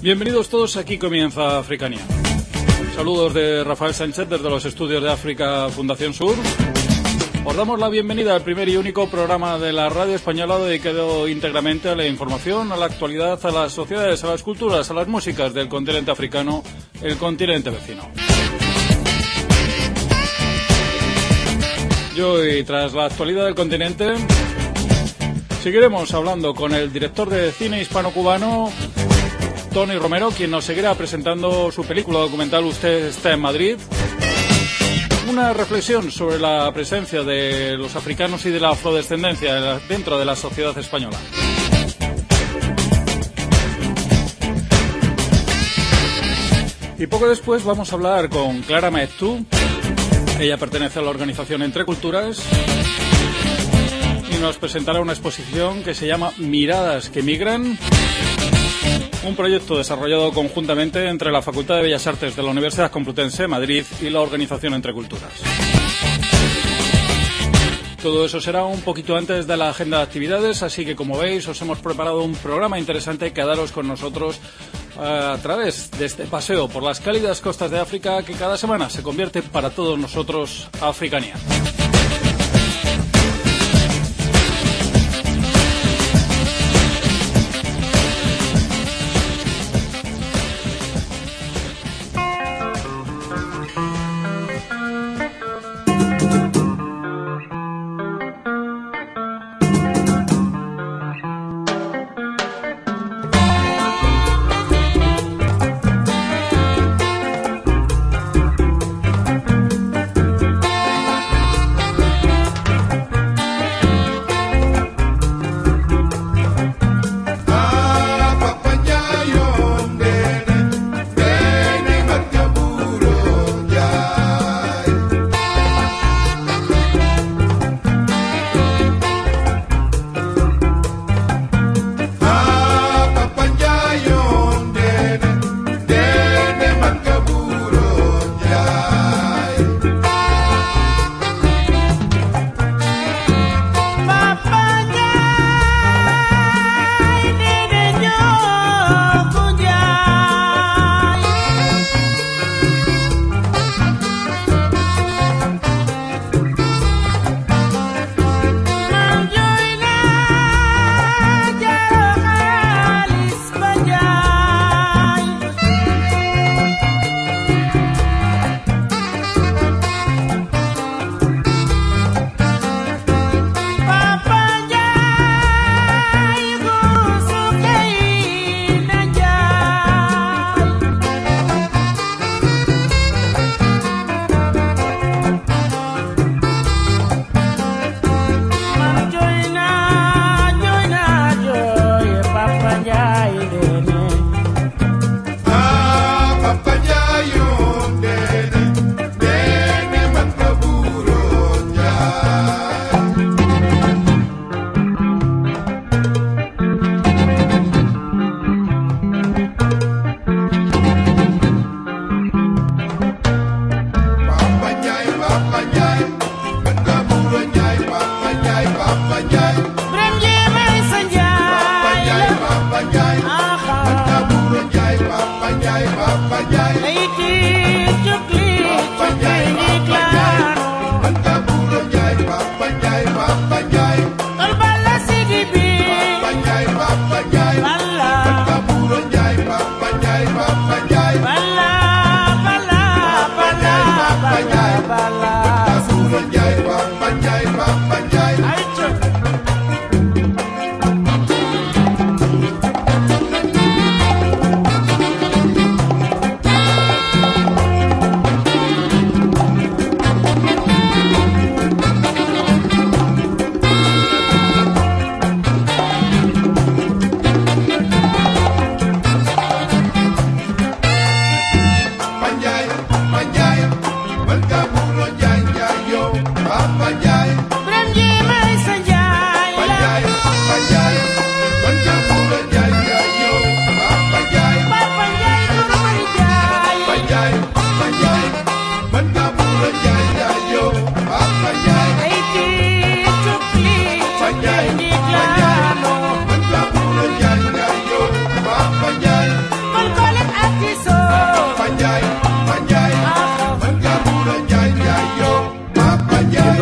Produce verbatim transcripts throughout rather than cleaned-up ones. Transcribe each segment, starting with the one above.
Bienvenidos todos, aquí comienza Africania. Saludos de Rafael Sánchez desde los estudios de África Fundación Sur. Os damos la bienvenida al primer y único programa de la radio española dedicado íntegramente a la información, a la actualidad, a las sociedades, a las culturas, a las músicas del continente africano, el continente vecino. Y hoy, tras la actualidad del continente, seguiremos hablando con el director de cine hispano-cubano, Tony Romero, quien nos seguirá presentando su película documental Usted está en Madrid. Una reflexión sobre la presencia de los africanos y de la afrodescendencia dentro de la sociedad española. Y poco después vamos a hablar con Clara Maeztu. Ella pertenece a la organización Entre Culturas y nos presentará una exposición que se llama Miradas que Migran. Un proyecto desarrollado conjuntamente entre la Facultad de Bellas Artes de la Universidad Complutense de Madrid y la organización Entre Culturas. Todo eso será un poquito antes de la agenda de actividades, así que como veis os hemos preparado un programa interesante. Quedaros con nosotros a través de este paseo por las cálidas costas de África que cada semana se convierte para todos nosotros Africania.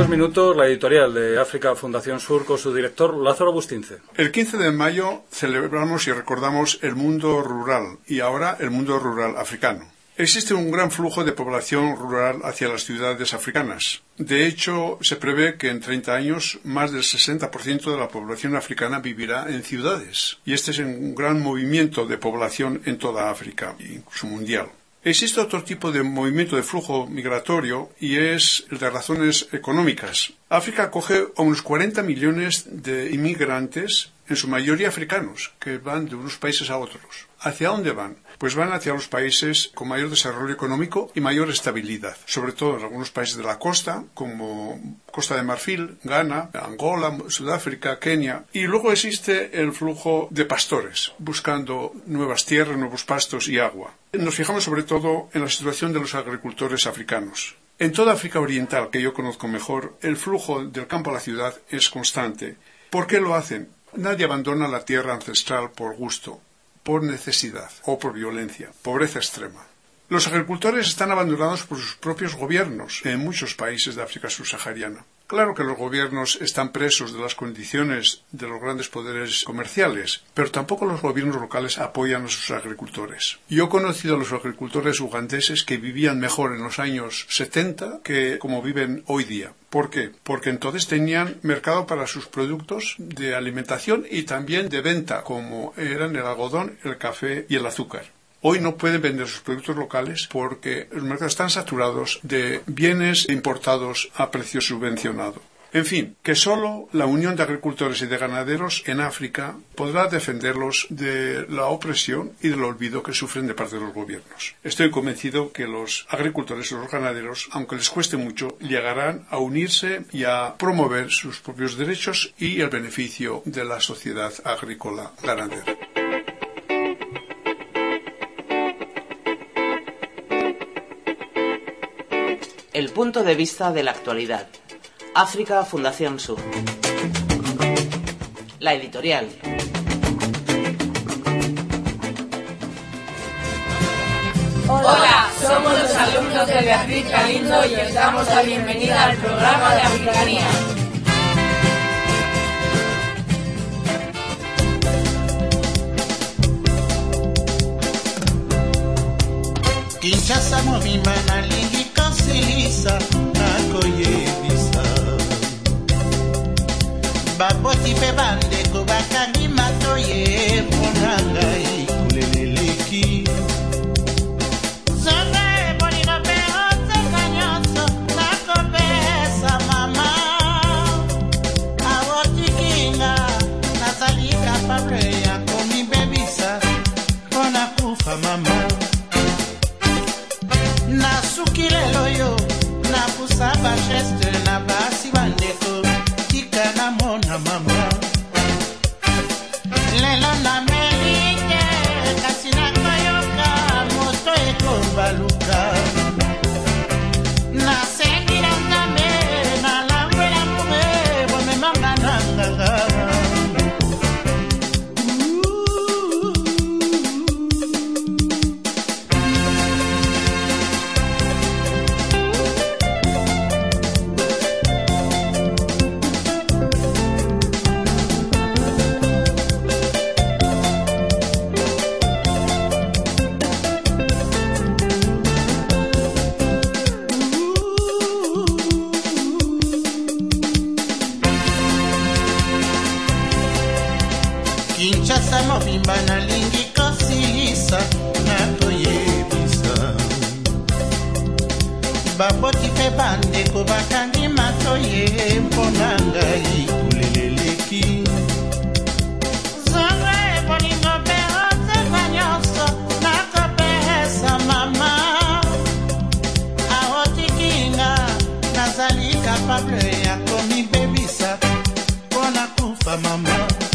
unos minutos la editorial de África Fundación Sur con su director Lázaro Bustince. El quince de mayo celebramos y recordamos el mundo rural y ahora el mundo rural africano. Existe un gran flujo de población rural hacia las ciudades africanas. De hecho, se prevé que en treinta años más del sesenta por ciento de la población africana vivirá en ciudades. Y este es un gran movimiento de población en toda África, incluso mundial. Existe otro tipo de movimiento de flujo migratorio y es el de razones económicas. África acoge a unos cuarenta millones de inmigrantes, en su mayoría africanos, que van de unos países a otros. ¿Hacia dónde van? Pues van hacia los países con mayor desarrollo económico y mayor estabilidad, sobre todo en algunos países de la costa, como Costa de Marfil, Ghana, Angola, Sudáfrica, Kenia. Y luego existe el flujo de pastores, buscando nuevas tierras, nuevos pastos y agua. Nos fijamos sobre todo en la situación de los agricultores africanos. En toda África Oriental, que yo conozco mejor, el flujo del campo a la ciudad es constante. ¿Por qué lo hacen? Nadie abandona la tierra ancestral por gusto, por necesidad o por violencia, pobreza extrema. Los agricultores están abandonados por sus propios gobiernos en muchos países de África subsahariana. Claro que los gobiernos están presos de las condiciones de los grandes poderes comerciales, pero tampoco los gobiernos locales apoyan a sus agricultores. Yo he conocido a los agricultores ugandeses que vivían mejor en los años setenta que como viven hoy día. ¿Por qué? Porque entonces tenían mercado para sus productos de alimentación y también de venta, como eran el algodón, el café y el azúcar. Hoy no pueden vender sus productos locales porque los mercados están saturados de bienes importados a precio subvencionado. En fin, que solo la unión de agricultores y de ganaderos en África podrá defenderlos de la opresión y del olvido que sufren de parte de los gobiernos. Estoy convencido que los agricultores y los ganaderos, aunque les cueste mucho, llegarán a unirse y a promover sus propios derechos y el beneficio de la sociedad agrícola ganadera. El punto de vista de la actualidad. África Fundación Sur. La editorial. Hola, somos los alumnos de Beatriz Galindo y os damos la bienvenida al programa de Africanía. Kinshasa mobimba na lingi kosilisa nakoyebisa baboti mpe bandeko bakangi matoye mpona ngai kuleleleki zonga ebolingo mpe oteka nyonso nakopesa mama awotikinga nazali kapable ya komibebisa mpona kufa mama nasuki lelo yo napusa bageste na basi bandeko tika na mona mama lelo na melike kasi nakoyoka moto ekobaluka nasengi na nzambe nalangwela mume bomemanga na nganga Kinshasa mobimba nalingi kosilisa nakoyebisa baboti mpe bandeko bakangi matoye mpona ngai kuleleleki zonga ebolingo mpe oteka nyonso nakopesa mama aotikinga nazali kapable ya komibebisa mpona kufa mama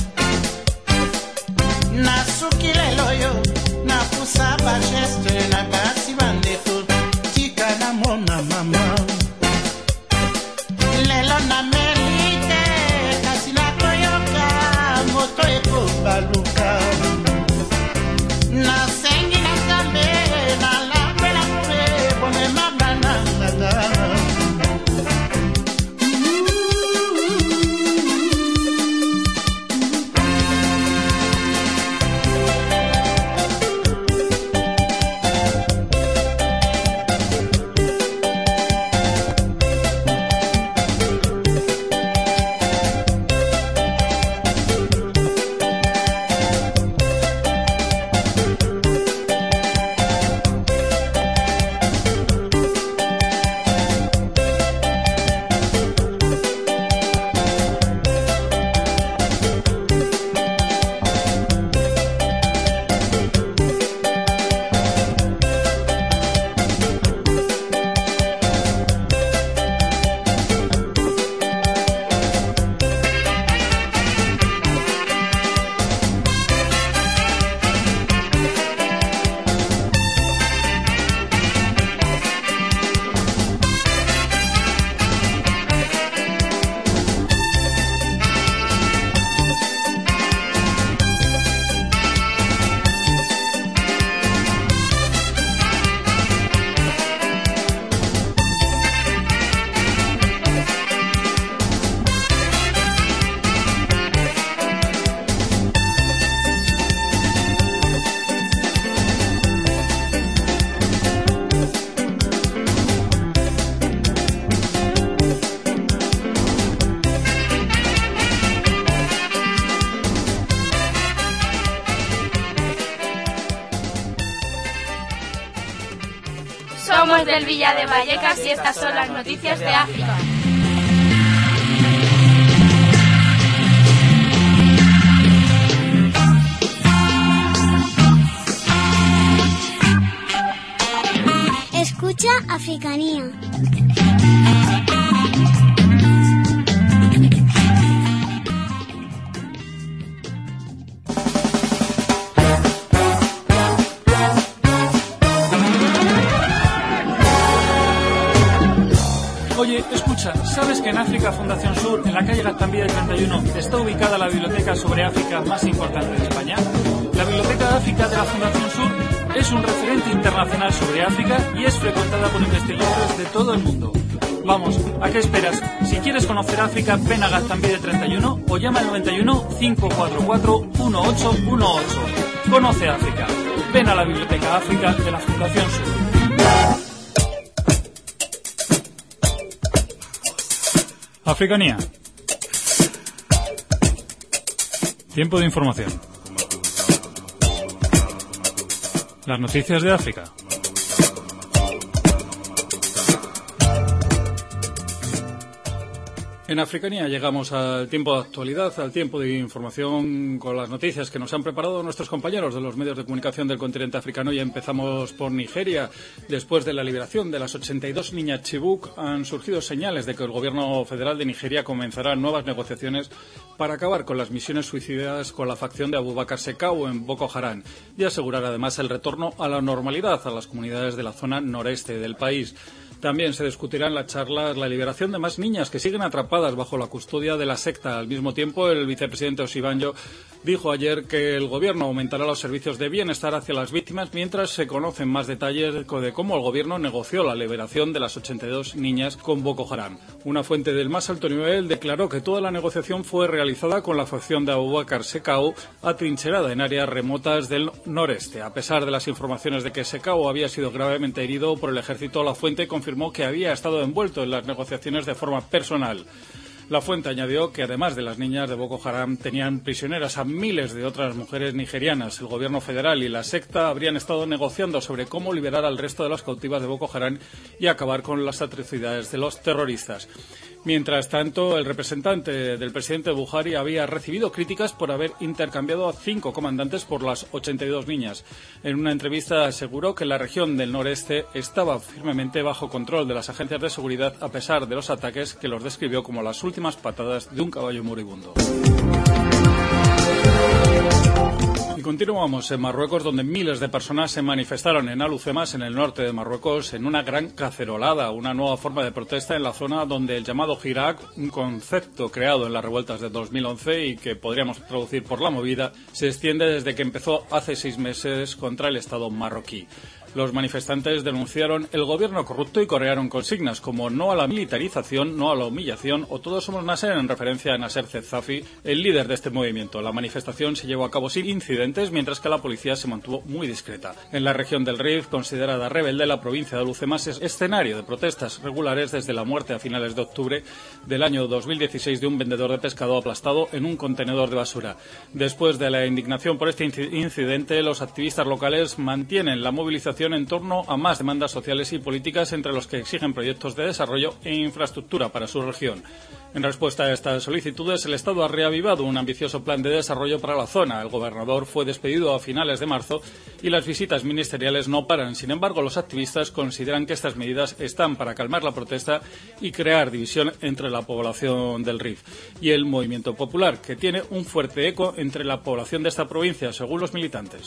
nasuki lelo yo napusa bageste na basi bandeko tika na mona mama lelo na melite kasi nakoyoka moto ekobaluka nasengi na nzambe nalambela mure bomemanga na nganga Miguel Villa de Vallecas y estas son las noticias de África. Escucha Africanía. Oye, escucha, ¿sabes que en África Fundación Sur, en la calle Gaztambide treinta y uno, está ubicada la biblioteca sobre África más importante de España? La Biblioteca de África de la Fundación Sur es un referente internacional sobre África y es frecuentada por investigadores de todo el mundo. Vamos, ¿a qué esperas? Si quieres conocer África, ven a Gaztambide treinta y uno o llama al noventa y uno, cinco cuatro cuatro, uno ocho uno ocho. Conoce África. Ven a la Biblioteca África de la Fundación Sur. Africanía. Tiempo de información. Las noticias de África. En Africanía llegamos al tiempo de actualidad, al tiempo de información con las noticias que nos han preparado nuestros compañeros de los medios de comunicación del continente africano. Y empezamos por Nigeria. Después de la liberación de las ochenta y dos niñas Chibuk, han surgido señales de que el gobierno federal de Nigeria comenzará nuevas negociaciones para acabar con las misiones suicidas con la facción de Abubakar Shekau en Boko Haram y asegurar además el retorno a la normalidad a las comunidades de la zona noreste del país. También se discutirá en la charla la liberación de más niñas que siguen atrapadas bajo la custodia de la secta. Al mismo tiempo, el vicepresidente Osibanjo dijo ayer que el gobierno aumentará los servicios de bienestar hacia las víctimas mientras se conocen más detalles de cómo el gobierno negoció la liberación de las ochenta y dos niñas con Boko Haram. Una fuente del más alto nivel declaró que toda la negociación fue realizada con la facción de Abubakar Shekau atrincherada en áreas remotas del noreste. A pesar de las informaciones de que Shekau había sido gravemente herido por el ejército, la fuente confirmó que había estado envuelto en las negociaciones de forma personal. La fuente añadió que además de las niñas de Boko Haram tenían prisioneras a miles de otras mujeres nigerianas. El gobierno federal y la secta habrían estado negociando sobre cómo liberar al resto de las cautivas de Boko Haram y acabar con las atrocidades de los terroristas. Mientras tanto, el representante del presidente Buhari había recibido críticas por haber intercambiado a cinco comandantes por las ochenta y dos niñas. En una entrevista aseguró que la región del noreste estaba firmemente bajo control de las agencias de seguridad a pesar de los ataques que los describió como las últimas patadas de un caballo moribundo. Y continuamos en Marruecos, donde miles de personas se manifestaron en Alucemas, en el norte de Marruecos, en una gran cacerolada, una nueva forma de protesta en la zona donde el llamado Hirak, un concepto creado en las revueltas de dos mil once y que podríamos traducir por la movida, se extiende desde que empezó hace seis meses contra el Estado marroquí. Los manifestantes denunciaron el gobierno corrupto y corearon consignas como no a la militarización, no a la humillación o todos somos Nasser, en referencia a Nasser Zezafi, el líder de este movimiento. La manifestación se llevó a cabo sin incidentes, mientras que la policía se mantuvo muy discreta. En la región del Rif, considerada rebelde, la provincia de Alucemas es escenario de protestas regulares desde la muerte a finales de octubre del año dos mil dieciséis de un vendedor de pescado aplastado en un contenedor de basura. Después de la indignación por este incidente, los activistas locales mantienen la movilización en torno a más demandas sociales y políticas, entre los que exigen proyectos de desarrollo e infraestructura para su región. En respuesta a estas solicitudes, el Estado ha reavivado un ambicioso plan de desarrollo para la zona. El gobernador fue despedido a finales de marzo y las visitas ministeriales no paran. Sin embargo, los activistas consideran que estas medidas están para calmar la protesta y crear división entre la población del Rif y el movimiento popular, que tiene un fuerte eco entre la población de esta provincia, según los militantes.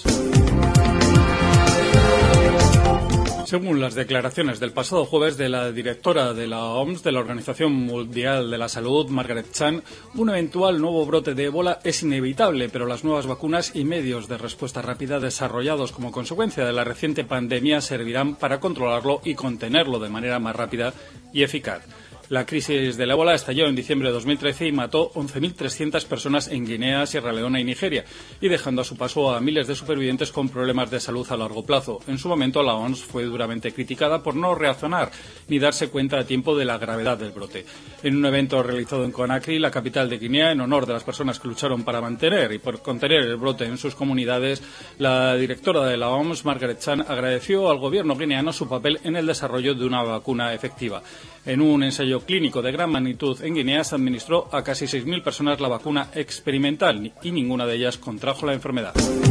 Según las declaraciones del pasado jueves de la directora de la O M S, de la Organización Mundial de la Salud, Margaret Chan, un eventual nuevo brote de ébola es inevitable, pero las nuevas vacunas y medios de respuesta rápida desarrollados como consecuencia de la reciente pandemia servirán para controlarlo y contenerlo de manera más rápida y eficaz. La crisis del ébola estalló en diciembre de dos mil trece y mató once mil trescientas personas en Guinea, Sierra Leona y Nigeria, y dejando a su paso a miles de supervivientes con problemas de salud a largo plazo. En su momento, la O M S fue duramente criticada por no reaccionar ni darse cuenta a tiempo de la gravedad del brote. En un evento realizado en Conakry, la capital de Guinea, en honor de las personas que lucharon para mantener y por contener el brote en sus comunidades, la directora de la O M S, Margaret Chan, agradeció al gobierno guineano su papel en el desarrollo de una vacuna efectiva. En un ensayo clínico de gran magnitud en Guinea se administró a casi seis mil personas la vacuna experimental y ninguna de ellas contrajo la enfermedad.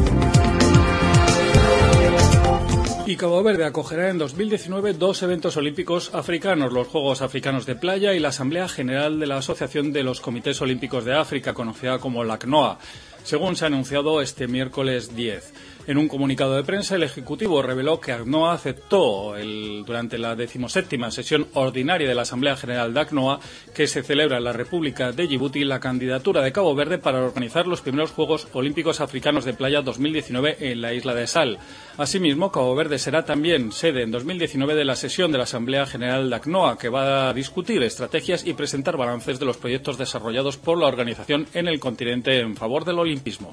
Y Cabo Verde acogerá en dos mil diecinueve dos eventos olímpicos africanos, los Juegos Africanos de Playa y la Asamblea General de la Asociación de los Comités Olímpicos de África, conocida como la C N O A, según se ha anunciado este miércoles diez. En un comunicado de prensa, el Ejecutivo reveló que A C N O A aceptó el, durante la decimoséptima sesión ordinaria de la Asamblea General de A C N O A, que se celebra en la República de Yibuti, la candidatura de Cabo Verde para organizar los primeros Juegos Olímpicos Africanos de Playa dos mil diecinueve en la isla de Sal. Asimismo, Cabo Verde será también sede en dos mil diecinueve de la sesión de la Asamblea General de A C N O A, que va a discutir estrategias y presentar balances de los proyectos desarrollados por la organización en el continente en favor del olimpismo.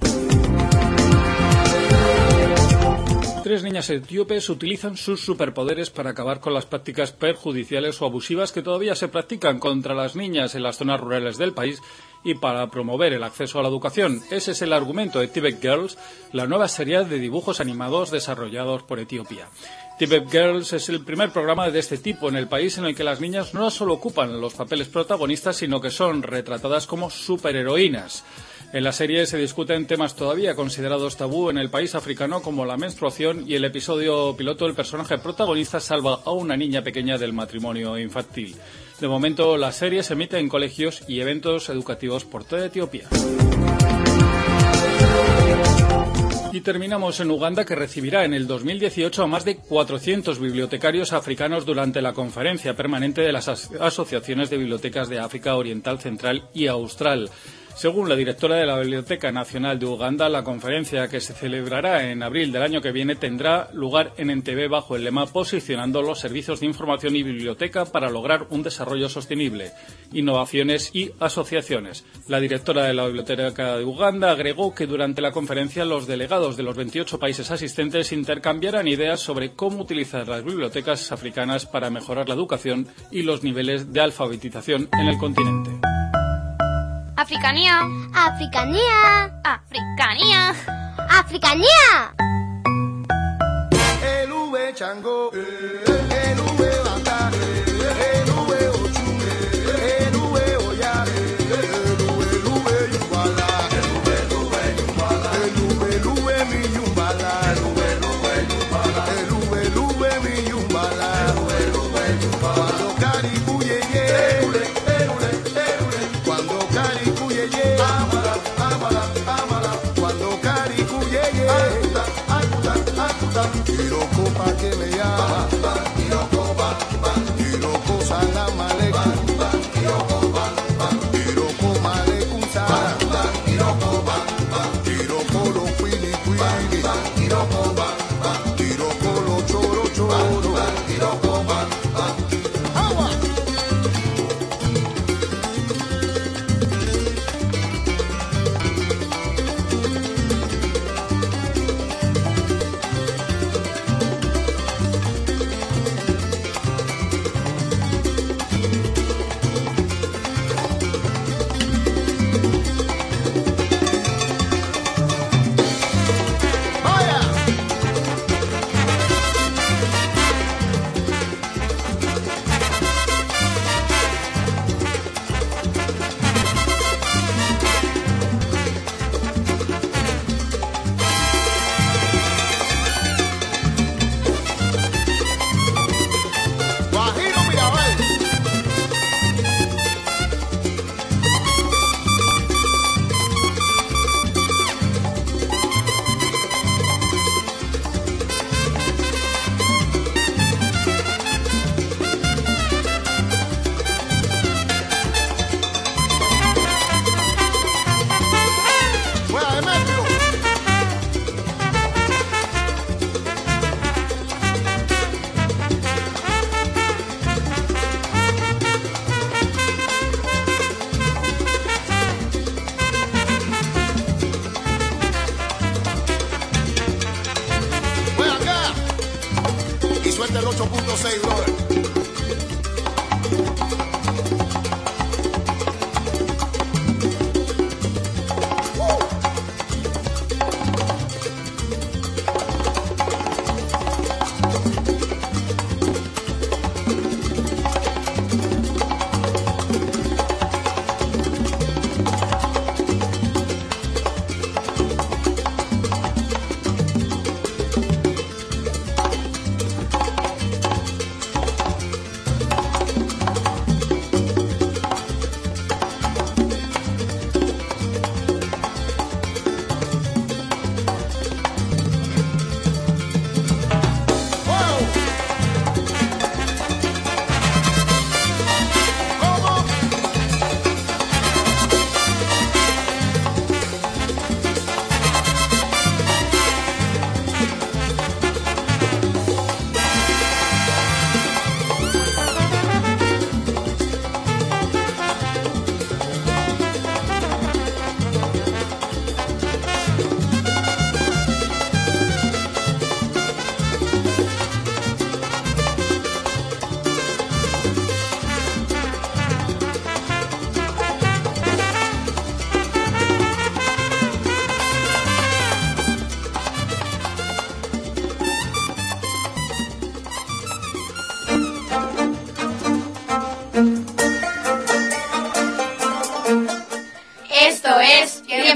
Tres niñas etíopes utilizan sus superpoderes para acabar con las prácticas perjudiciales o abusivas que todavía se practican contra las niñas en las zonas rurales del país y para promover el acceso a la educación. Ese es el argumento de Tibet Girls, la nueva serie de dibujos animados desarrollados por Etiopía. Tibet Girls es el primer programa de este tipo en el país en el que las niñas no solo ocupan los papeles protagonistas, sino que son retratadas como superheroínas. En la serie se discuten temas todavía considerados tabú en el país africano, como la menstruación, y el episodio piloto el personaje protagonista salva a una niña pequeña del matrimonio infantil. De momento, la serie se emite en colegios y eventos educativos por toda Etiopía. Y terminamos en Uganda, que recibirá en el dos mil dieciocho a más de cuatrocientos bibliotecarios africanos durante la conferencia permanente de las asociaciones de bibliotecas de África Oriental, Central y Austral. Según la directora de la Biblioteca Nacional de Uganda, la conferencia, que se celebrará en abril del año que viene, tendrá lugar en Entebbe bajo el lema Posicionando los servicios de información y biblioteca para lograr un desarrollo sostenible, innovaciones y asociaciones. La directora de la Biblioteca de Uganda agregó que durante la conferencia los delegados de los veintiocho países asistentes intercambiarán ideas sobre cómo utilizar las bibliotecas africanas para mejorar la educación y los niveles de alfabetización en el continente. Africanía. Africanía. Africanía. Africanía. El V chango, el V bata, el V ochu, el V oya, el V yumbala, el V yumbala, el V mi yumbala, el V yumbala, el V mi yumbala, el V yumbala. Cuando caribu yeye, cuando caribu yeye, amala, amala, amala. Cuando caribu yeye, ayuda, ayuda, ayuda. Quiero copa que me llama, quiero copa.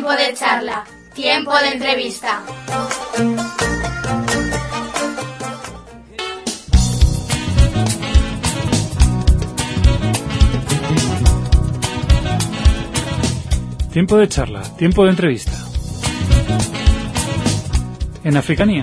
Tiempo de charla, tiempo de entrevista. Tiempo de charla, tiempo de entrevista. En Africanía.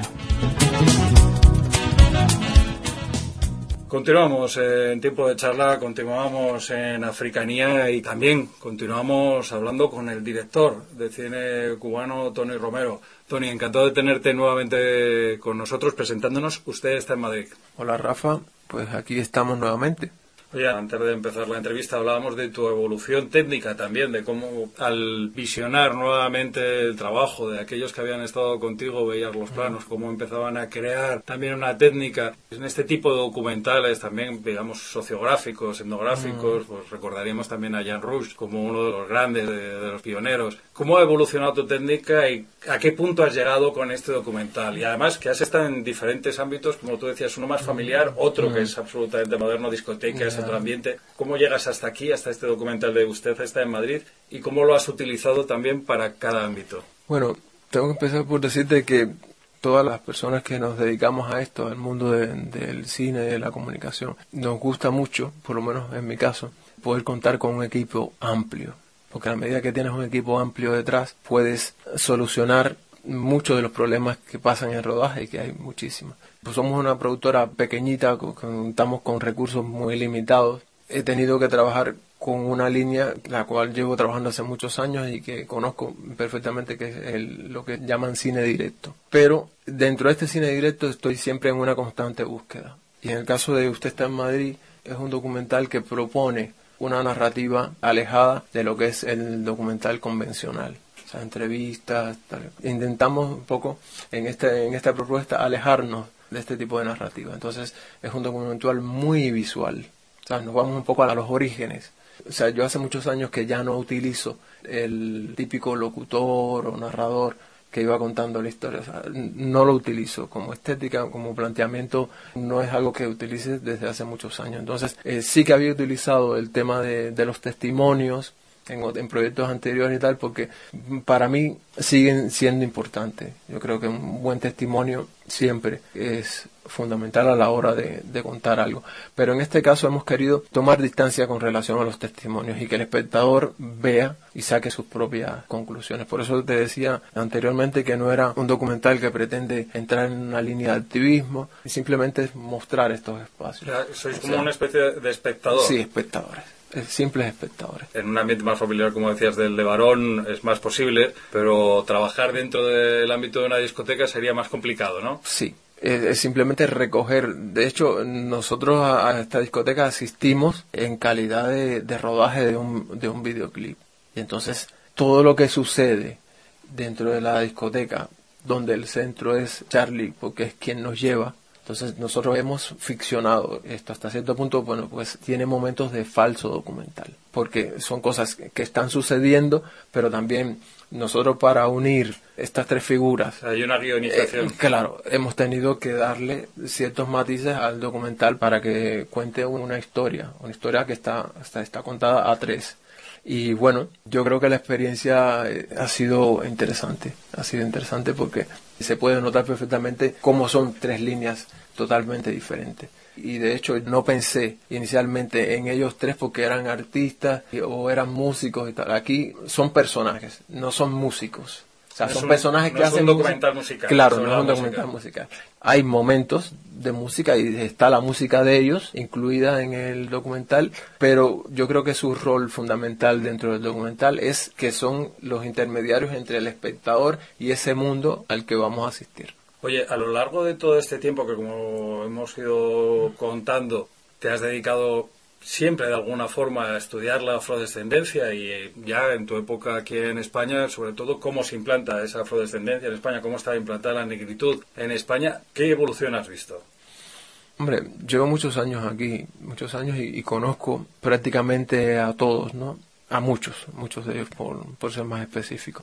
Continuamos en tiempo de charla, continuamos en Africanía y también continuamos hablando con el director de cine cubano, Tony Romero. Tony, encantado de tenerte nuevamente con nosotros presentándonos. Usted está en Madrid. Hola Rafa, pues aquí estamos nuevamente. Oye, antes de empezar la entrevista hablábamos de tu evolución técnica también, de cómo al visionar nuevamente el trabajo de aquellos que habían estado contigo, veías los planos, cómo empezaban a crear también una técnica. En este tipo de documentales también, digamos, sociográficos, etnográficos, pues recordaríamos también a Jan Rush como uno de los grandes, de, de los pioneros. ¿Cómo ha evolucionado tu técnica y a qué punto has llegado con este documental? Y además que has estado en diferentes ámbitos, como tú decías, uno más familiar, otro que es absolutamente moderno, discotecas, otro ambiente. ¿Cómo llegas hasta aquí, hasta este documental de Usted está en Madrid? ¿Y cómo lo has utilizado también para cada ámbito? Bueno, tengo que empezar por decirte que todas las personas que nos dedicamos a esto, al mundo de, del cine, de la comunicación, nos gusta mucho, por lo menos en mi caso, poder contar con un equipo amplio. Porque a medida que tienes un equipo amplio detrás, puedes solucionar muchos de los problemas que pasan en rodaje, y que hay muchísimos. Pues somos una productora pequeñita, contamos con recursos muy limitados. He tenido que trabajar con una línea la cual llevo trabajando hace muchos años y que conozco perfectamente, que es el, lo que llaman cine directo. Pero dentro de este cine directo estoy siempre en una constante búsqueda. Y en el caso de Usted está en Madrid, es un documental que propone una narrativa alejada de lo que es el documental convencional. O sea, entrevistas, tal. Intentamos un poco en, este, en esta propuesta alejarnos de este tipo de narrativa. Entonces es un documental muy visual. O sea, nos vamos un poco a los orígenes. O sea, yo hace muchos años que ya no utilizo el típico locutor o narrador que iba contando la historia. O sea, no lo utilizo como estética, como planteamiento, no es algo que utilice desde hace muchos años. Entonces, eh, sí que había utilizado el tema de, de los testimonios en, en proyectos anteriores y tal, porque para mí siguen siendo importantes. Yo creo que un buen testimonio siempre es fundamental a la hora de, de contar algo. Pero en este caso hemos querido tomar distancia con relación a los testimonios y que el espectador vea y saque sus propias conclusiones. Por eso te decía anteriormente que no era un documental que pretende entrar en una línea de activismo, simplemente es mostrar estos espacios. O sea, sois como o sea, una especie de espectador. Sí, espectadores. Simples espectadores. En un ambiente más familiar, como decías, del de varón es más posible, pero trabajar dentro del ámbito de una discoteca sería más complicado, ¿no? Sí. Es simplemente recoger. De hecho, nosotros a, a esta discoteca asistimos en calidad de, de rodaje de un, de un videoclip. Y entonces, todo lo que sucede dentro de la discoteca, donde el centro es Charlie, porque es quien nos lleva, entonces nosotros hemos ficcionado esto hasta cierto punto. Bueno, pues tiene momentos de falso documental, porque son cosas que están sucediendo, pero también nosotros, para unir estas tres figuras, hay una guionización. Eh, claro, hemos tenido que darle ciertos matices al documental para que cuente una historia, una historia que está, está, está contada a tres. Y bueno, yo creo que la experiencia ha sido interesante, ha sido interesante porque se puede notar perfectamente cómo son tres líneas totalmente diferentes. Y de hecho no pensé inicialmente en ellos tres porque eran artistas o eran músicos y tal. Aquí son personajes, no son músicos. O sea, no son un, personajes no que es hacen un documental música. musical. Claro, no es un música. documental musical. Hay momentos de música y está la música de ellos incluida en el documental, pero yo creo que su rol fundamental dentro del documental es que son los intermediarios entre el espectador y ese mundo al que vamos a asistir. Oye, a lo largo de todo este tiempo que, como hemos ido contando, te has dedicado siempre de alguna forma a estudiar la afrodescendencia y ya en tu época aquí en España, sobre todo, cómo se implanta esa afrodescendencia en España, cómo está implantada la negritud en España, ¿qué evolución has visto? Hombre, llevo muchos años aquí, muchos años y, y conozco prácticamente a todos, ¿no? A muchos, muchos de ellos por, por ser más específico.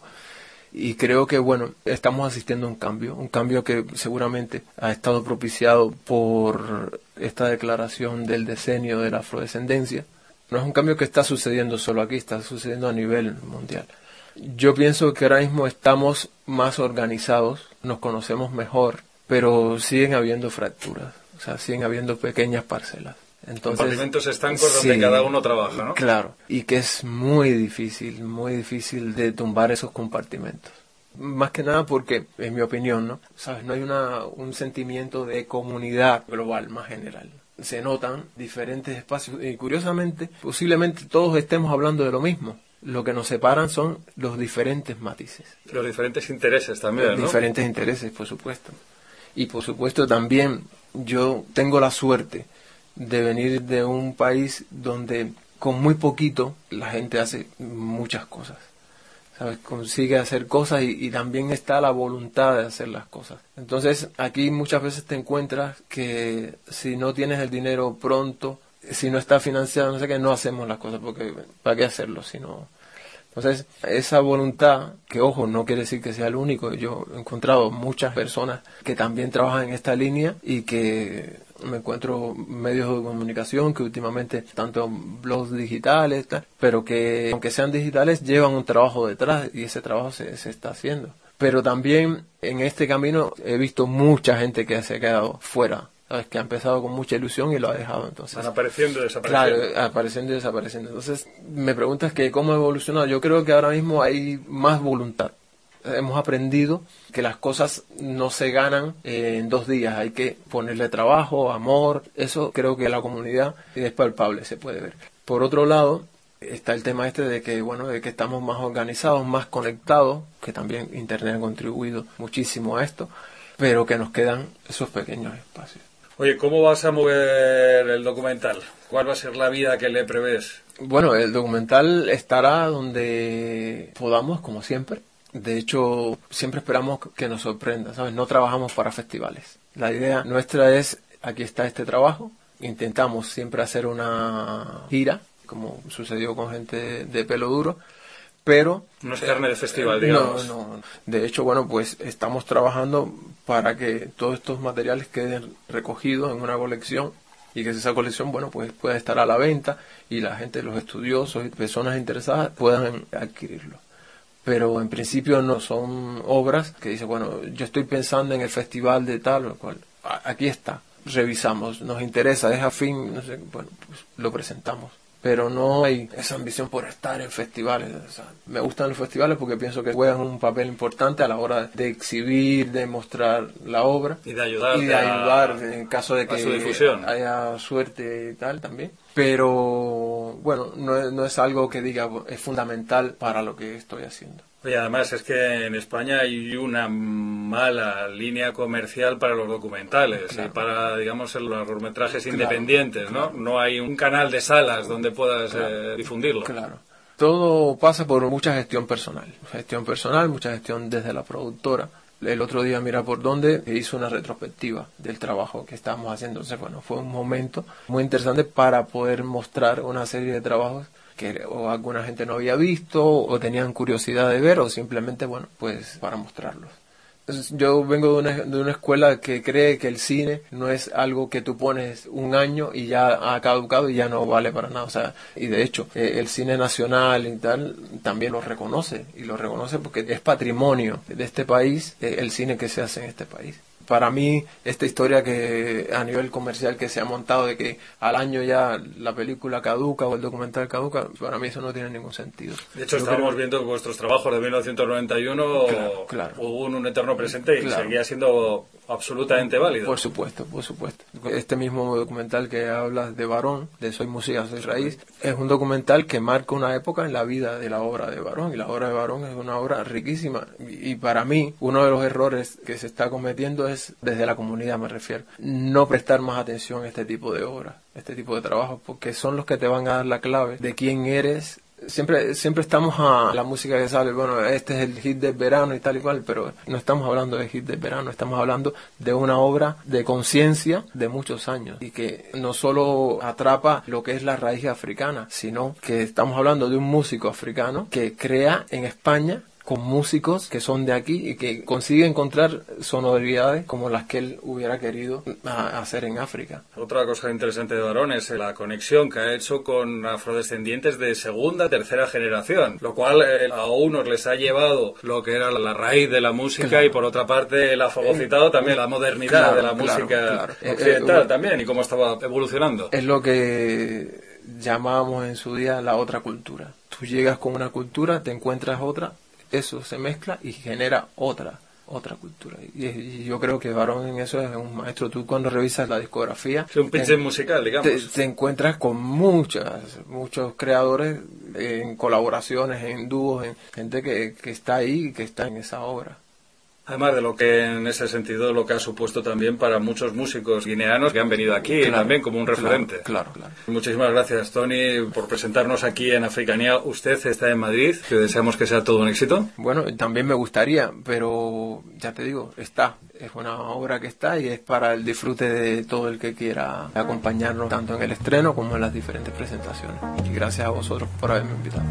Y creo que, bueno, estamos asistiendo a un cambio, un cambio que seguramente ha estado propiciado por esta declaración del decenio de la afrodescendencia. No es un cambio que está sucediendo solo aquí, está sucediendo a nivel mundial. Yo pienso que ahora mismo estamos más organizados, nos conocemos mejor, pero siguen habiendo fracturas, o sea, siguen habiendo pequeñas parcelas. Entonces, compartimentos estancos sí, donde cada uno trabaja, ¿no? Claro, y que es muy difícil, muy difícil de tumbar esos compartimentos. Más que nada porque, en mi opinión, ¿no? ¿Sabes? No hay una, un sentimiento de comunidad global más general. Se notan diferentes espacios y, curiosamente, posiblemente todos estemos hablando de lo mismo. Lo que nos separan son los diferentes matices. Los diferentes intereses también, Los ¿no? diferentes intereses, por supuesto. Y, por supuesto, también yo tengo la suerte de venir de un país donde con muy poquito la gente hace muchas cosas. ¿Sabes? Consigue hacer cosas y, y también está la voluntad de hacer las cosas. Entonces, aquí muchas veces te encuentras que si no tienes el dinero pronto, si no está financiado, no sé qué, no hacemos las cosas, porque ¿para qué hacerlo? Si no... Entonces, esa voluntad, que ojo, no quiere decir que sea el único, yo he encontrado muchas personas que también trabajan en esta línea y que me encuentro medios de comunicación que últimamente, tanto blogs digitales, tal, pero que aunque sean digitales, llevan un trabajo detrás y ese trabajo se, se está haciendo. Pero también en este camino he visto mucha gente que se ha quedado fuera, ¿sabes? Que ha empezado con mucha ilusión y lo ha dejado. Entonces, van apareciendo y desapareciendo. Claro, apareciendo y desapareciendo. Entonces, me preguntas que cómo ha evolucionado. Yo creo que ahora mismo hay más voluntad. Hemos aprendido que las cosas no se ganan eh, en dos días. Hay que ponerle trabajo, amor. Eso creo que la comunidad es palpable, se puede ver. Por otro lado, está el tema este de que, bueno, de que estamos más organizados, más conectados, que también Internet ha contribuido muchísimo a esto, pero que nos quedan esos pequeños espacios. Oye, ¿cómo vas a mover el documental? ¿Cuál va a ser la vida que le prevés? Bueno, el documental estará donde podamos, como siempre. De hecho, siempre esperamos que nos sorprenda, ¿sabes? No trabajamos para festivales. La idea nuestra es, aquí está este trabajo, intentamos siempre hacer una gira, como sucedió con gente de Pelo Duro, pero... No es carne de festival, digamos. No, no. De hecho, bueno, pues estamos trabajando para que todos estos materiales queden recogidos en una colección y que esa colección, bueno, pues pueda estar a la venta y la gente, los estudiosos y personas interesadas puedan adquirirlo. Pero en principio no son obras que dicen, bueno, yo estoy pensando en el festival de tal o cual. Aquí está, revisamos, nos interesa, es afín, no sé, bueno, pues lo presentamos. Pero no hay esa ambición por estar en festivales. O sea, me gustan los festivales porque pienso que juegan un papel importante a la hora de exhibir, de mostrar la obra. Y de ayudar. Y de ayudar a, en caso de que haya suerte y tal también. Pero, bueno, no es, no es algo que diga es fundamental para lo que estoy haciendo. Oye, además es que en España hay una mala línea comercial para los documentales, claro, y para, digamos, los largometrajes claro, independientes, ¿no? Claro. No hay un canal de salas donde puedas claro, eh, difundirlo. Claro. Todo pasa por mucha gestión personal. Gestión personal, mucha gestión desde la productora. El otro día, mira por dónde, hizo una retrospectiva del trabajo que estábamos haciendo. Entonces, bueno, fue un momento muy interesante para poder mostrar una serie de trabajos que o alguna gente no había visto o tenían curiosidad de ver o simplemente, bueno, pues para mostrarlos. Entonces, yo vengo de una, de una escuela que cree que el cine no es algo que tú pones un año y ya ha caducado y ya no vale para nada. O sea, y de hecho, eh, el cine nacional y tal también lo reconoce y lo reconoce porque es patrimonio de este país, eh, el cine que se hace en este país. Para mí, esta historia que a nivel comercial que se ha montado de que al año ya la película caduca o el documental caduca, para mí eso no tiene ningún sentido. De hecho, Yo estábamos creo... viendo que vuestros trabajos de mil novecientos noventa y uno claro, claro. hubo un, un eterno presente y claro. seguía siendo absolutamente válido. Por supuesto, por supuesto. Este mismo documental que hablas de Barón, de Soy Música, Soy Raíz, es un documental que marca una época en la vida de la obra de Barón, y la obra de Barón es una obra riquísima. Y para mí, uno de los errores que se está cometiendo es, desde la comunidad me refiero, no prestar más atención a este tipo de obras, este tipo de trabajos, porque son los que te van a dar la clave de quién eres. Siempre siempre estamos a la música que sale, bueno, este es el hit del verano y tal y cual, pero no estamos hablando de hit del verano, estamos hablando de una obra de conciencia de muchos años y que no solo atrapa lo que es la raíz africana, sino que estamos hablando de un músico africano que crea en España con músicos que son de aquí y que consigue encontrar sonoridades como las que él hubiera querido a, hacer en África. Otra cosa interesante de Varón es la conexión que ha hecho con afrodescendientes de segunda, tercera generación, lo cual eh, a unos les ha llevado lo que era la raíz de la música, claro. Y por otra parte él ha fagocitado eh, también la modernidad claro, de la claro, música claro. occidental eh, eh, también y cómo estaba evolucionando. Es lo que llamábamos en su día la otra cultura. Tú llegas con una cultura, te encuentras otra, eso se mezcla y genera otra, otra cultura. Y, y yo creo que Varón en eso es un maestro. Tú cuando revisas la discografía... Es un pitch musical, digamos. Te, te encuentras con muchas, muchos creadores en colaboraciones, en dúos, en gente que, que está ahí, que está en esa obra. Además de lo que en ese sentido lo que ha supuesto también para muchos músicos guineanos que han venido aquí claro, también como un referente. Claro, claro, claro. Muchísimas gracias, Tony, por presentarnos aquí en Africanía. Usted está en Madrid, que deseamos que sea todo un éxito. Bueno, también me gustaría, pero ya te digo, está. Es una obra que está y es para el disfrute de todo el que quiera acompañarnos tanto en el estreno como en las diferentes presentaciones. Y gracias a vosotros por haberme invitado.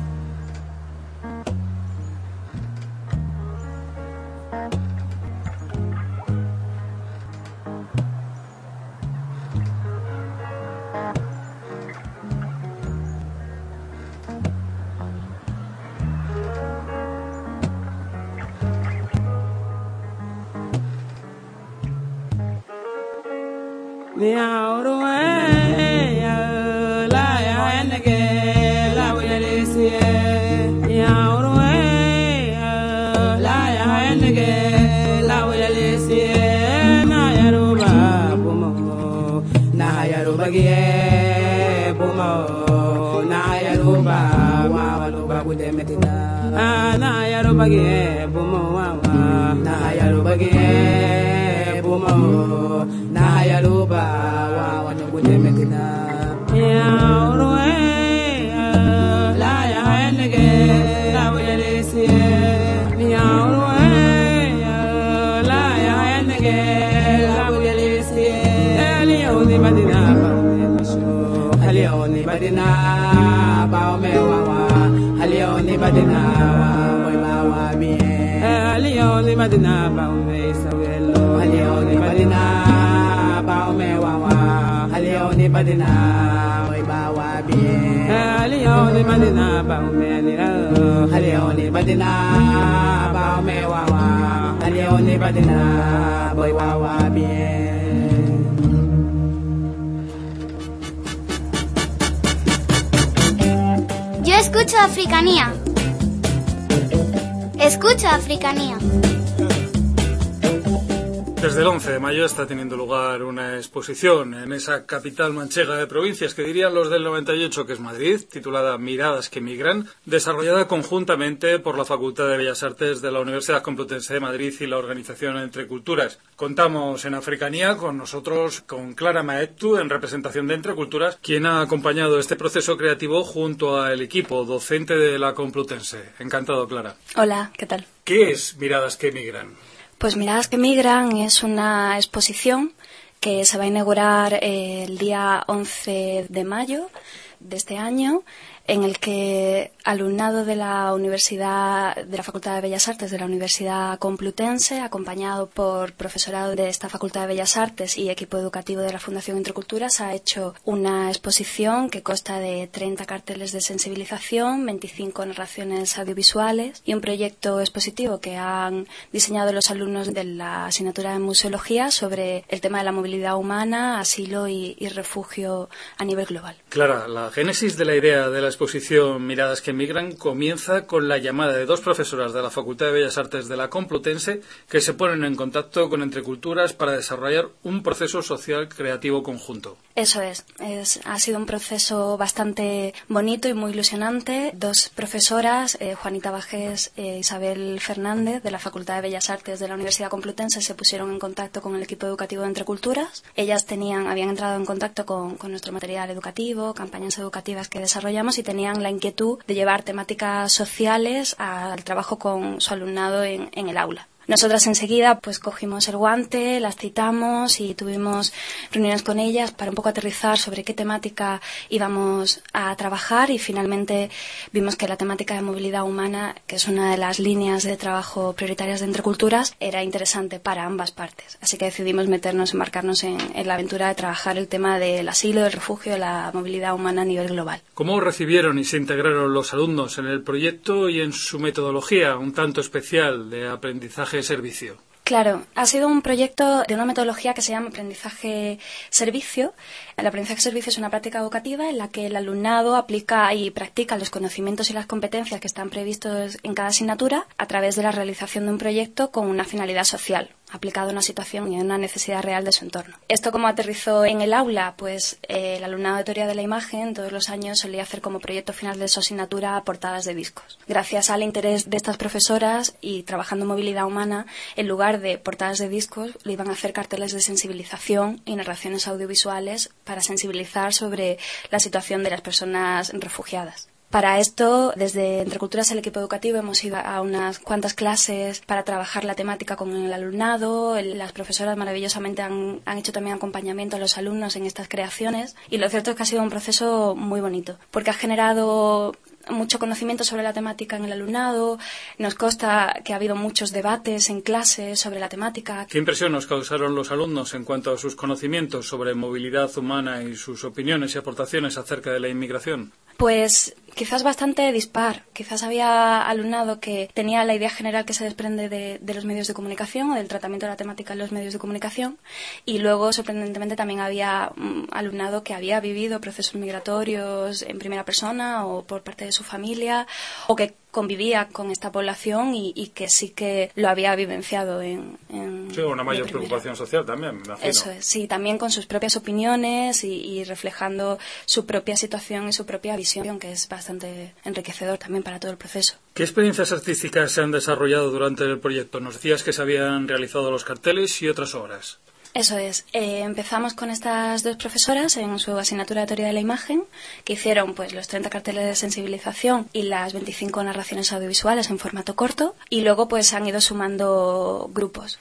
Yo escucho Africanía. Escucho Africanía. Desde el once de mayo está teniendo lugar una exposición en esa capital manchega de provincias que dirían los del noventa y ocho que es Madrid, titulada Miradas que migran, desarrollada conjuntamente por la Facultad de Bellas Artes de la Universidad Complutense de Madrid y la organización Entre Culturas. Contamos en Africanía con nosotros, con Clara Maestu, en representación de Entre Culturas, quien ha acompañado este proceso creativo junto al equipo docente de la Complutense. Encantado, Clara. Hola, ¿qué tal? ¿Qué es Miradas que migran? Pues Miradas que migran es una exposición que se va a inaugurar el día once de mayo de este año, en el que alumnado de la Universidad, de la Facultad de Bellas Artes de la Universidad Complutense, acompañado por profesorado de esta Facultad de Bellas Artes y equipo educativo de la Fundación Entre Culturas, ha hecho una exposición que consta de treinta carteles de sensibilización, veinticinco narraciones audiovisuales y un proyecto expositivo que han diseñado los alumnos de la asignatura de Museología sobre el tema de la movilidad humana, asilo y, y refugio a nivel global. Clara, la génesis de la idea de la exposición Miradas que migran comienza con la llamada de dos profesoras de la Facultad de Bellas Artes de la Complutense que se ponen en contacto con Entre Culturas para desarrollar un proceso social creativo conjunto. Eso es, es ha sido un proceso bastante bonito y muy ilusionante. Dos profesoras, eh, Juanita Bajés e Isabel Fernández, de la Facultad de Bellas Artes de la Universidad Complutense, se pusieron en contacto con el equipo educativo de Entre Culturas. Ellas tenían, habían entrado en contacto con, con nuestro material educativo, campañas educativas que desarrollamos, y tenían la inquietud de llevar temáticas sociales al trabajo con su alumnado en, en el aula. Nosotras enseguida pues cogimos el guante, las citamos y tuvimos reuniones con ellas para un poco aterrizar sobre qué temática íbamos a trabajar, y finalmente vimos que la temática de movilidad humana, que es una de las líneas de trabajo prioritarias de Entre Culturas, era interesante para ambas partes. Así que decidimos meternos, embarcarnos en, en la aventura de trabajar el tema del asilo, del refugio, de la movilidad humana a nivel global. ¿Cómo recibieron y se integraron los alumnos en el proyecto y en su metodología un tanto especial de aprendizaje servicio? Claro, ha sido un proyecto de una metodología que se llama aprendizaje-servicio. El aprendizaje-servicio es una práctica educativa en la que el alumnado aplica y practica los conocimientos y las competencias que están previstos en cada asignatura a través de la realización de un proyecto con una finalidad social, aplicado a una situación y a una necesidad real de su entorno. Esto, como aterrizó en el aula, pues eh, el alumnado de teoría de la imagen todos los años solía hacer como proyecto final de su asignatura portadas de discos. Gracias al interés de estas profesoras y trabajando en movilidad humana, en lugar de portadas de discos, le iban a hacer carteles de sensibilización y narraciones audiovisuales para sensibilizar sobre la situación de las personas refugiadas. Para esto, desde Entre Culturas, el equipo educativo, hemos ido a unas cuantas clases para trabajar la temática con el alumnado. El, las profesoras maravillosamente han, han hecho también acompañamiento a los alumnos en estas creaciones. Y lo cierto es que ha sido un proceso muy bonito, porque ha generado mucho conocimiento sobre la temática en el alumnado. Nos consta que ha habido muchos debates en clase sobre la temática. ¿Qué impresión nos causaron los alumnos en cuanto a sus conocimientos sobre movilidad humana y sus opiniones y aportaciones acerca de la inmigración? Pues quizás bastante dispar. Quizás había alumnado que tenía la idea general que se desprende de, de los medios de comunicación o del tratamiento de la temática en los medios de comunicación, y luego, sorprendentemente, también había um, alumnado que había vivido procesos migratorios en primera persona o por parte de su familia, o que convivía con esta población y, y que sí que lo había vivenciado en... en sí, una mayor preocupación social también, me imagino. Eso es, sí, también con sus propias opiniones y, y reflejando su propia situación y su propia visión, que es bastante enriquecedor también para todo el proceso. ¿Qué experiencias artísticas se han desarrollado durante el proyecto? Nos decías que se habían realizado los carteles y otras obras. Eso es. Eh, empezamos con estas dos profesoras en su asignatura de teoría de la imagen, que hicieron pues los treinta carteles de sensibilización y las veinticinco narraciones audiovisuales en formato corto, y luego pues han ido sumando grupos.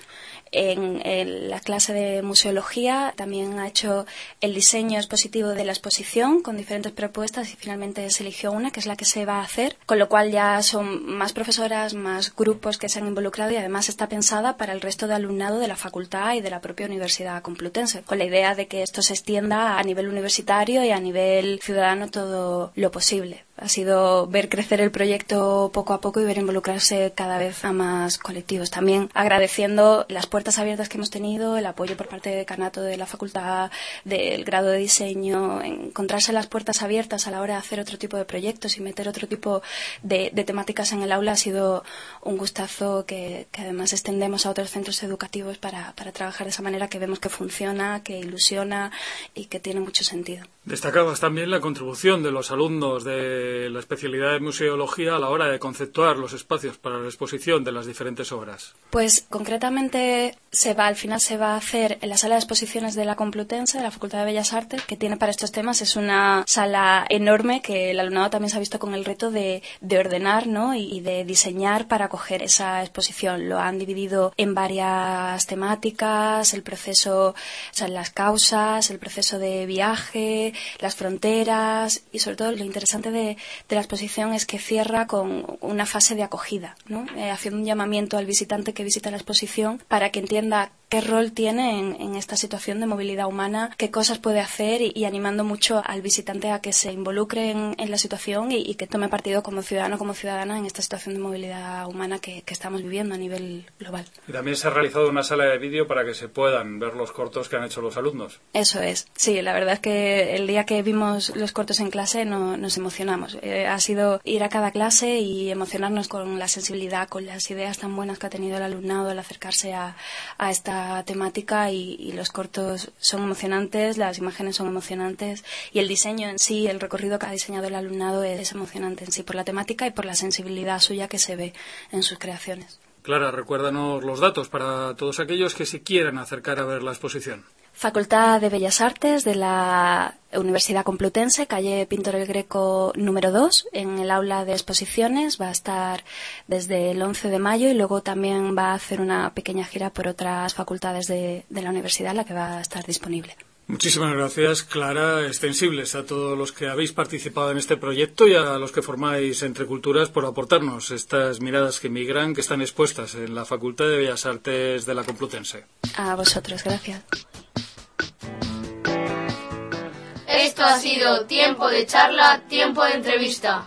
En, en la clase de museología también ha hecho el diseño expositivo de la exposición con diferentes propuestas, y finalmente se eligió una que es la que se va a hacer, con lo cual ya son más profesoras, más grupos que se han involucrado, y además está pensada para el resto de alumnado de la facultad y de la propia Universidad Complutense, con la idea de que esto se extienda a nivel universitario y a nivel ciudadano todo lo posible. Ha sido ver crecer el proyecto poco a poco y ver involucrarse cada vez a más colectivos. También agradeciendo las puertas abiertas que hemos tenido, el apoyo por parte del decanato de la facultad, del grado de diseño, encontrarse las puertas abiertas a la hora de hacer otro tipo de proyectos y meter otro tipo de, de temáticas en el aula. Ha sido un gustazo que, que además extendemos a otros centros educativos para, para trabajar de esa manera, que vemos que funciona, que ilusiona y que tiene mucho sentido. Destacabas también la contribución de los alumnos de la especialidad de museología a la hora de conceptuar los espacios para la exposición de las diferentes obras. Pues concretamente se va, al final se va a hacer en la sala de exposiciones de la Complutense, de la Facultad de Bellas Artes, que tiene para estos temas. Es una sala enorme que el alumnado también se ha visto con el reto de, de ordenar, ¿no? y, y de diseñar para acoger esa exposición. Lo han dividido en varias temáticas, el proceso, o sea, las causas, el proceso de viaje, las fronteras, y sobre todo lo interesante de, de la exposición es que cierra con una fase de acogida, ¿no? Eh, haciendo un llamamiento al visitante que visita la exposición para que entienda qué rol tiene en, en esta situación de movilidad humana, qué cosas puede hacer, y, y animando mucho al visitante a que se involucre en, en la situación y, y que tome partido como ciudadano, como ciudadana en esta situación de movilidad humana que, que estamos viviendo a nivel global. Y también se ha realizado una sala de vídeo para que se puedan ver los cortos que han hecho los alumnos. Eso es, sí, la verdad es que el día que vimos los cortos en clase no, nos emocionamos. Eh, ha sido ir a cada clase y emocionarnos con la sensibilidad, con las ideas tan buenas que ha tenido el alumnado al acercarse a, a esta temática, y, y los cortos son emocionantes, las imágenes son emocionantes, y el diseño en sí, el recorrido que ha diseñado el alumnado es emocionante en sí, por la temática y por la sensibilidad suya que se ve en sus creaciones. Clara, recuérdanos los datos para todos aquellos que se quieran acercar a ver la exposición. Facultad de Bellas Artes de la Universidad Complutense, calle Pintor el Greco número dos, en el aula de exposiciones. Va a estar desde el once de mayo y luego también va a hacer una pequeña gira por otras facultades de, de la universidad, la que va a estar disponible. Muchísimas gracias, Clara, extensibles a todos los que habéis participado en este proyecto y a los que formáis Entre Culturas por aportarnos estas miradas que migran, que están expuestas en la Facultad de Bellas Artes de la Complutense. A vosotros, gracias. Esto ha sido Tiempo de Charla, Tiempo de Entrevista.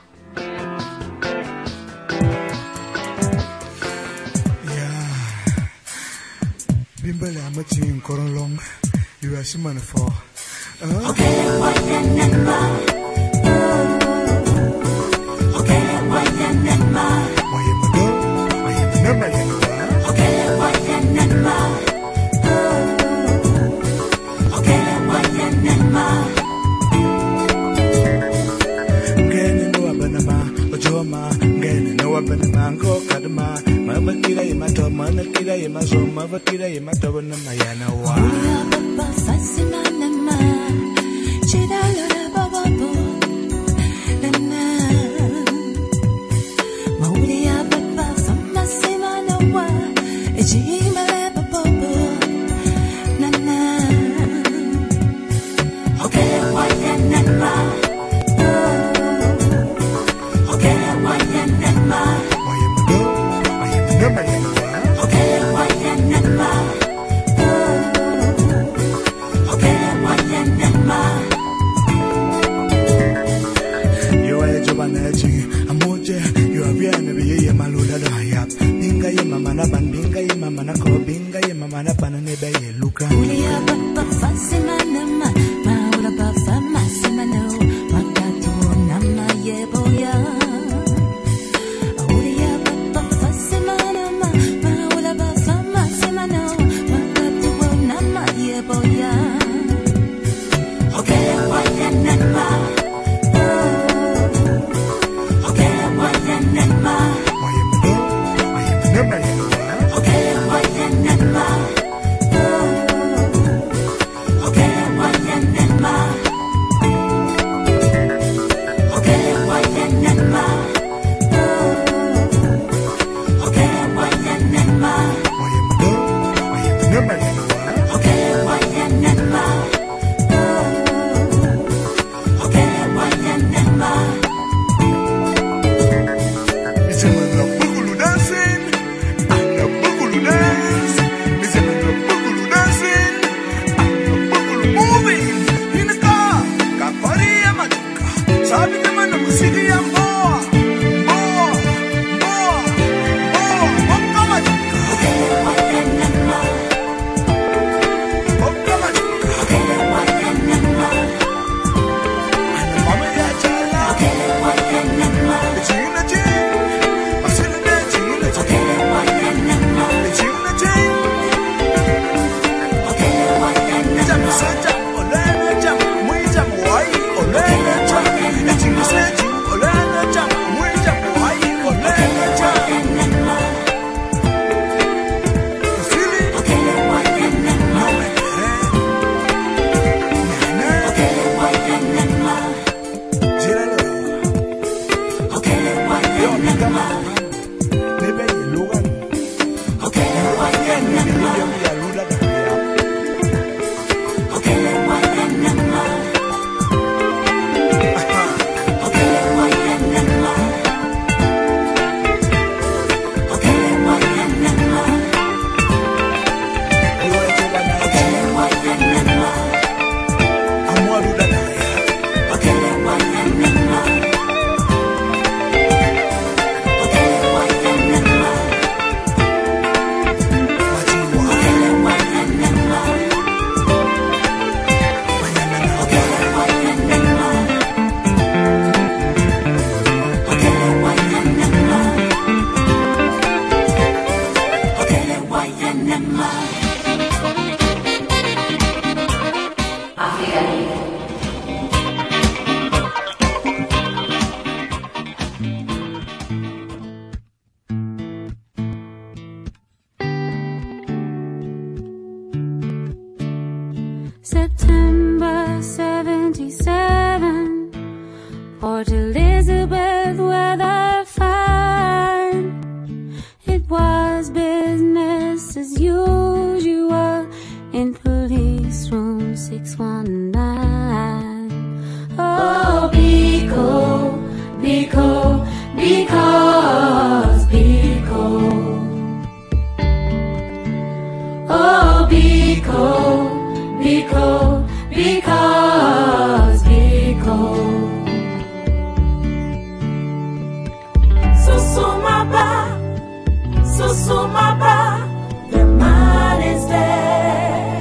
You are Simon for. Okay, why then and my. Okay, why then and my. Why am I go? Why am I never in the Okay, why then and my. Okay, why then and my. Ngene no abanama, ojoma, ngene no abanama, go kadama. Mama kira imato, mana kira imazo, mama kira imato na mayana wa. Fasimana, chidalora bababo, nana. Mauria baba, famasimana wa, ejimale bababo, nana. Okay, why then nana? Okay, why then nana? Why am I go? Why am I never in the Okay, why then nana? You are bien, be a maluda yap. Binga ye mama na ban, binga ye mama na ko, binga ye mama na ban ne be luka. Ulia baba fasimana ma, maula baba masimano, makato nama ye boya. Ulia baba fasimana ma, maula baba masimano, makato nama ye boya. Okay, why then nama? Ole, Port Elizabeth weather fine. It was business as usual in police room six one nine. Oh, Biko, Biko, because Biko. Oh, Biko, Biko, because Biko. Susumaba, Susumaba, the man is dead.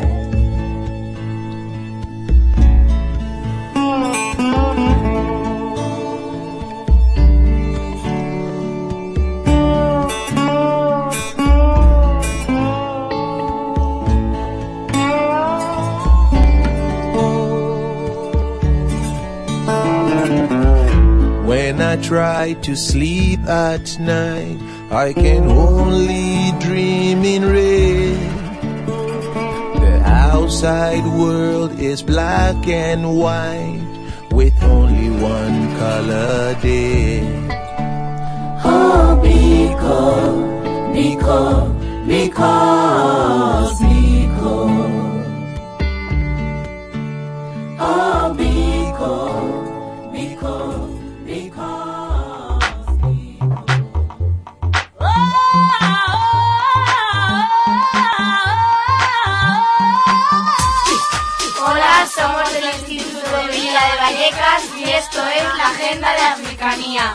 When I try to sleep at night, I can only dream in rain. The outside world is black and white, with only one color day. Oh, Biko, Biko, because Biko. Oh, Biko, Biko, because Biko. Hola, somos del Instituto de Villa de Vallecas y esto es la Agenda de Africanía.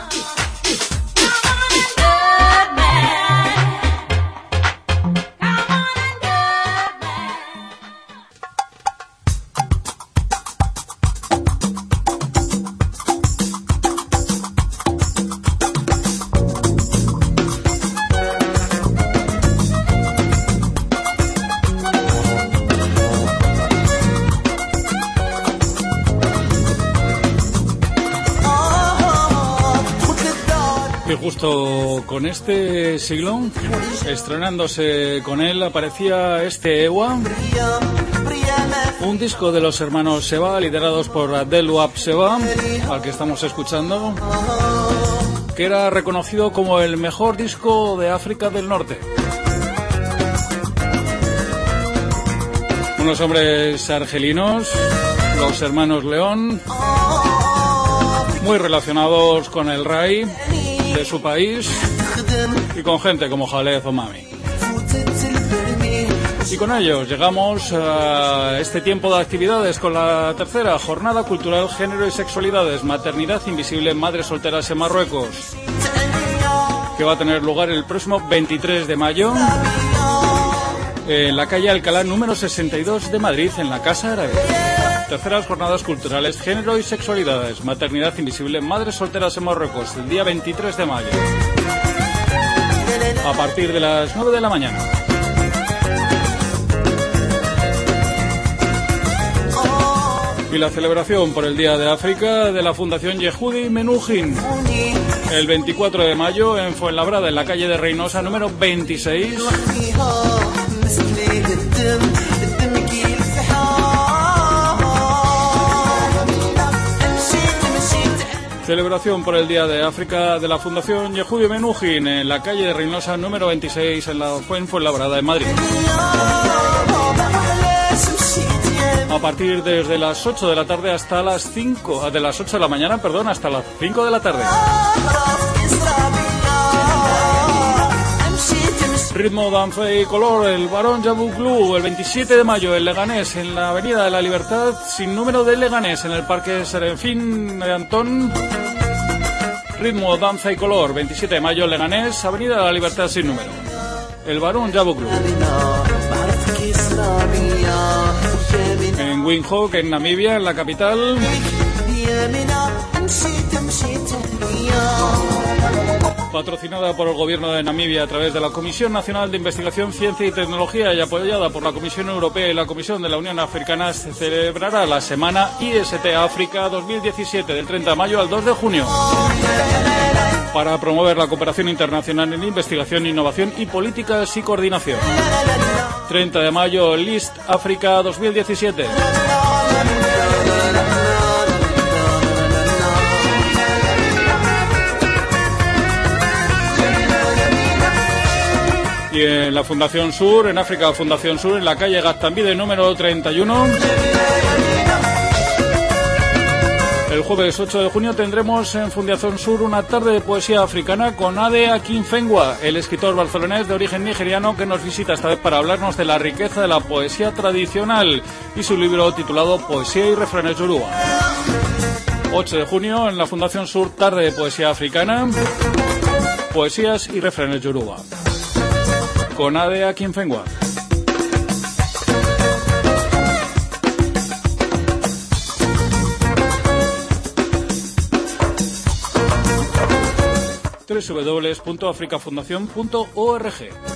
Y justo con este siglo, estrenándose con él, aparecía este Ewa, un disco de los hermanos Seba, liderados por Abdel Wahab Seba, al que estamos escuchando, que era reconocido como el mejor disco de África del Norte. Unos hombres argelinos, los hermanos León, muy relacionados con el Rai de su país y con gente como Jaled o Mami. Y con ellos llegamos a este tiempo de actividades con la tercera jornada cultural Género y Sexualidades, Maternidad Invisible, Madres Solteras en Marruecos, que va a tener lugar el próximo veintitrés de mayo en la calle Alcalá número sesenta y dos de Madrid, en la Casa Árabe. Terceras jornadas culturales Género y Sexualidades, Maternidad Invisible, Madres Solteras en Marruecos, el día veintitrés de mayo, a partir de las nueve de la mañana. Y la celebración por el Día de África de la Fundación Yehudi Menuhin, el veinticuatro de mayo en Fuenlabrada, en la calle de Reynosa número veintiséis. Celebración por el Día de África de la Fundación Yehudi Menuhin en la calle de Reynosa número veintiséis en la Fuenlabrada, en Madrid. A partir desde las ocho de la tarde hasta las cinco, de las ocho de la mañana, perdón, hasta las cinco de la tarde. Ritmo, danza y color, el Barón Jabu Club, el veintisiete de mayo en Leganés, en la Avenida de la Libertad, sin número de Leganés, en el Parque Serafín de Antón. Ritmo, danza y color, veintisiete de mayo en Leganés, Avenida de la Libertad, sin número. El Barón Jabu Club. En Windhoek, en Namibia, en la capital. Patrocinada por el Gobierno de Namibia a través de la Comisión Nacional de Investigación, Ciencia y Tecnología y apoyada por la Comisión Europea y la Comisión de la Unión Africana, se celebrará la Semana I S T África dos mil diecisiete del treinta de mayo al dos de junio para promover la cooperación internacional en investigación, innovación y políticas y coordinación. treinta de mayo, List África dos mil diecisiete. Y en la Fundación Sur, en África Fundación Sur, en la calle Gaztambide número treinta y uno. El jueves ocho de junio tendremos en Fundación Sur una tarde de poesía africana con Ade Akinfenwa, el escritor barcelonés de origen nigeriano que nos visita esta vez para hablarnos de la riqueza de la poesía tradicional y su libro titulado Poesía y refranes yoruba. ocho de junio en la Fundación Sur, tarde de poesía africana, poesías y refranes yoruba con Ade Akinfenwa. doble u doble u doble u punto africa fundación punto org.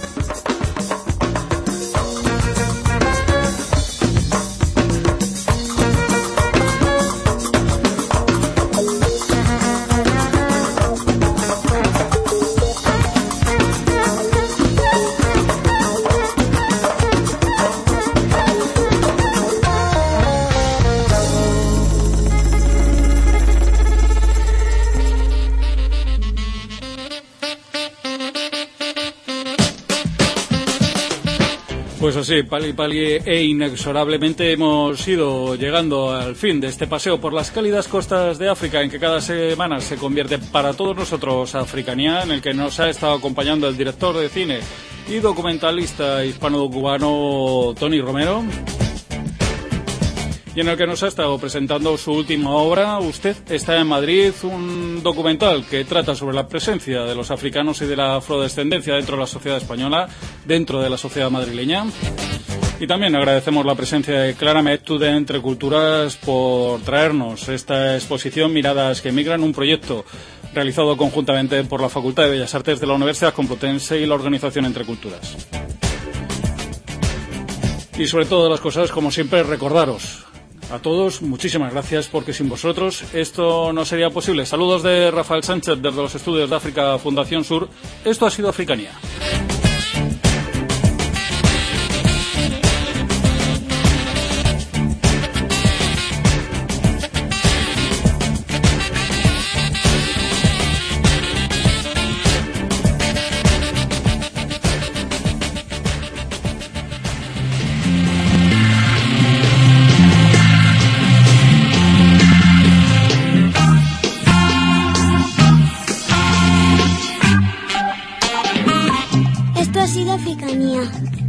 Pues así, pali pali e inexorablemente hemos ido llegando al fin de este paseo por las cálidas costas de África, en que cada semana se convierte para todos nosotros Africanía, en el que nos ha estado acompañando el director de cine y documentalista hispano-cubano Tony Romero, y en el que nos ha estado presentando su última obra, Usted está en Madrid, un documental que trata sobre la presencia de los africanos y de la afrodescendencia dentro de la sociedad española, dentro de la sociedad madrileña. Y también agradecemos la presencia de Clara Maeztu de Entre Culturas por traernos esta exposición Miradas que Migran, un proyecto realizado conjuntamente por la Facultad de Bellas Artes de la Universidad Complutense y la organización Entre Culturas. Y sobre todas las cosas, como siempre, recordaros a todos, muchísimas gracias, porque sin vosotros esto no sería posible. Saludos de Rafael Sánchez desde los estudios de África Fundación Sur. Esto ha sido Africanía. Esto ha sido Africanía.